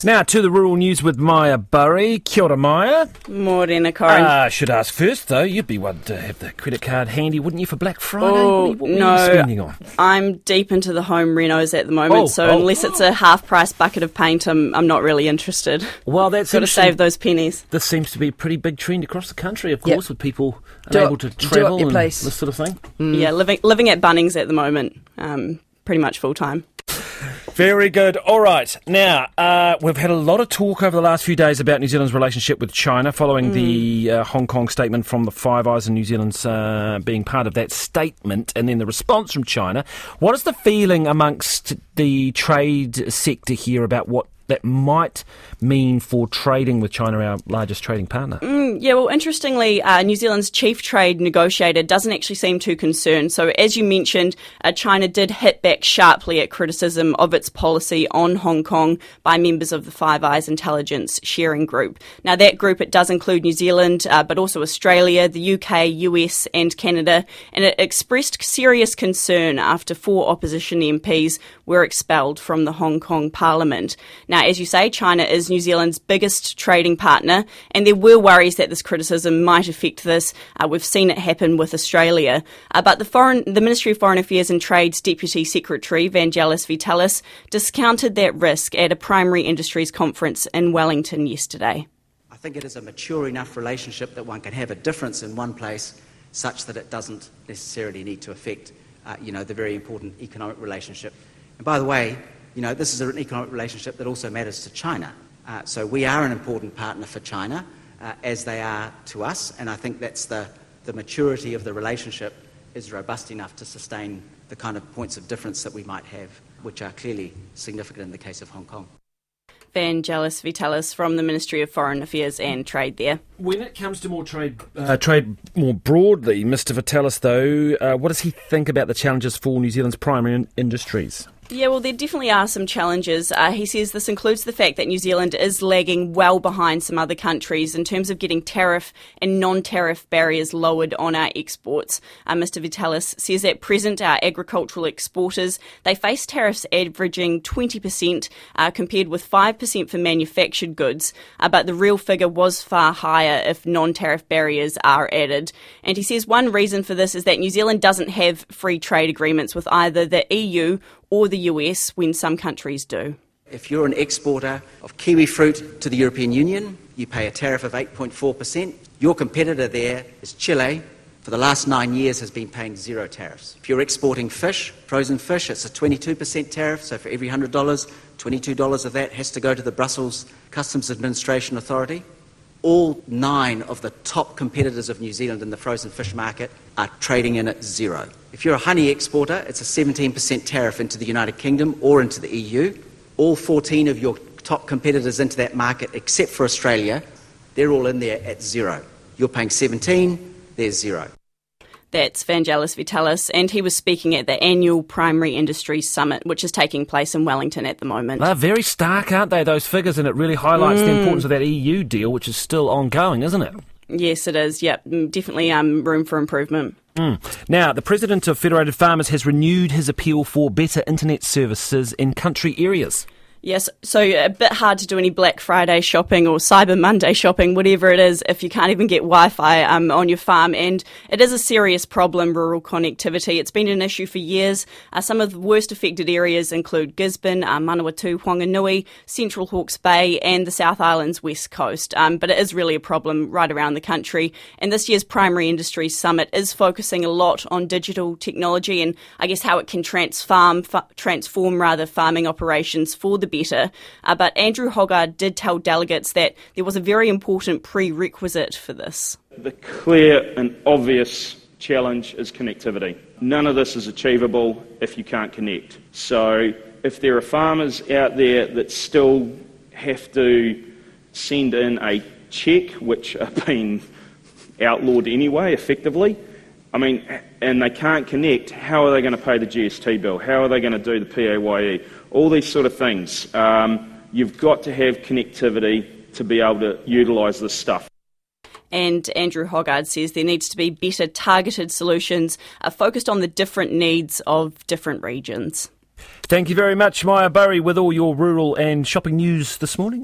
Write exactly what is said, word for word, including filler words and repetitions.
Now to the rural news with Maya Burry. Kia ora, Maya. Morena, Corin. I uh, should ask first, though, you'd be one to have the credit card handy, wouldn't you, for Black Friday? Oh, what, what were no, you spending on? I'm deep into the home renos at the moment, oh, so oh. unless it's a half-price bucket of paint, I'm, I'm not really interested. Well, that's got to save those pennies. This seems to be a pretty big trend across the country, of course, yep. with people do unable it, to travel and place. this sort of thing. Mm. Yeah, living living at Bunnings at the moment, um, pretty much full-time. Very good. All right. Now, uh, we've had a lot of talk over the last few days about New Zealand's relationship with China following mm. the uh, Hong Kong statement from the Five Eyes and New Zealand's uh, being part of that statement and then the response from China. What is the feeling amongst the trade sector here about what that might mean for trading with China, our largest trading partner? Mm, yeah, well, interestingly, uh, New Zealand's chief trade negotiator doesn't actually seem too concerned. So, as you mentioned, uh, China did hit back sharply at criticism of its policy on Hong Kong by members of the Five Eyes Intelligence Sharing Group. Now, that group, it does include New Zealand, uh, but also Australia, the U K, U S and Canada, and it expressed serious concern after four opposition M Ps were expelled from the Hong Kong Parliament. Now, as you say, China is New Zealand's biggest trading partner, and there were worries that this criticism might affect this. Uh, we've seen it happen with Australia. Uh, but the foreign, the Ministry of Foreign Affairs and Trade's Deputy Secretary, Vangelis Vitalis, discounted that risk at a primary industries conference in Wellington yesterday. I think it is a mature enough relationship that one can have a difference in one place such that it doesn't necessarily need to affect, uh, you know, the very important economic relationship. And by the way, you know, this is an economic relationship that also matters to China. Uh, so we are an important partner for China, uh, as they are to us, and I think that's the, the maturity of the relationship is robust enough to sustain the kind of points of difference that we might have, which are clearly significant in the case of Hong Kong. Vangelis Vitalis from the Ministry of Foreign Affairs and Trade there. When it comes to more trade uh, trade more broadly, Mister Vitalis, though, uh, what does he think about the challenges for New Zealand's primary in- industries? Yeah, well, there definitely are some challenges. Uh, he says this includes the fact that New Zealand is lagging well behind some other countries in terms of getting tariff and non-tariff barriers lowered on our exports. Uh, Mister Vitalis says at present our agricultural exporters, they face tariffs averaging twenty percent uh, compared with five percent for manufactured goods, uh, but the real figure was far higher if non-tariff barriers are added. And he says one reason for this is that New Zealand doesn't have free trade agreements with either the E U or the U S when some countries do. If you're an exporter of kiwi fruit to the European Union, you pay a tariff of eight point four percent. Your competitor there is Chile. For the last nine years has been paying zero tariffs. If you're exporting fish, frozen fish, it's a twenty-two percent tariff. So for every one hundred dollars, twenty-two dollars of that has to go to the Brussels Customs Administration Authority. All nine of the top competitors of New Zealand in the frozen fish market are trading in at zero. If you're a honey exporter, it's a seventeen percent tariff into the United Kingdom or into the E U. All fourteen of your top competitors into that market, except for Australia, they're all in there at zero. You're paying seventeen, there's zero. That's Vangelis Vitalis, and he was speaking at the annual Primary Industries Summit, which is taking place in Wellington at the moment. They're very stark, aren't they, those figures, and it really highlights mm. the importance of that E U deal, which is still ongoing, isn't it? Yes, it is. Yep, definitely um, room for improvement. Mm. Now, the President of Federated Farmers has renewed his appeal for better internet services in country areas. Yes, so a bit hard to do any Black Friday shopping or Cyber Monday shopping, whatever it is, if you can't even get Wi-Fi um, on your farm. And it is a serious problem, rural connectivity. It's been an issue for years. Uh, some of the worst affected areas include Gisborne, uh, Manawatu, Whanganui, Central Hawke's Bay and the South Island's west coast. Um, but it is really a problem right around the country. And this year's Primary Industries Summit is focusing a lot on digital technology and I guess how it can transform, fa- transform rather farming operations for the better. Uh, but Andrew Hoggard did tell delegates that there was a very important prerequisite for this. The clear and obvious challenge is connectivity. None of this is achievable if you can't connect. So if there are farmers out there that still have to send in a cheque, which are being outlawed anyway, effectively, I mean, and they can't connect, how are they going to pay the G S T bill? How are they going to do the P A Y E? All these sort of things. Um, you've got to have connectivity to be able to utilise this stuff. And Andrew Hoggard says there needs to be better targeted solutions uh, focused on the different needs of different regions. Thank you very much, Maya Burry, with all your rural and shopping news this morning.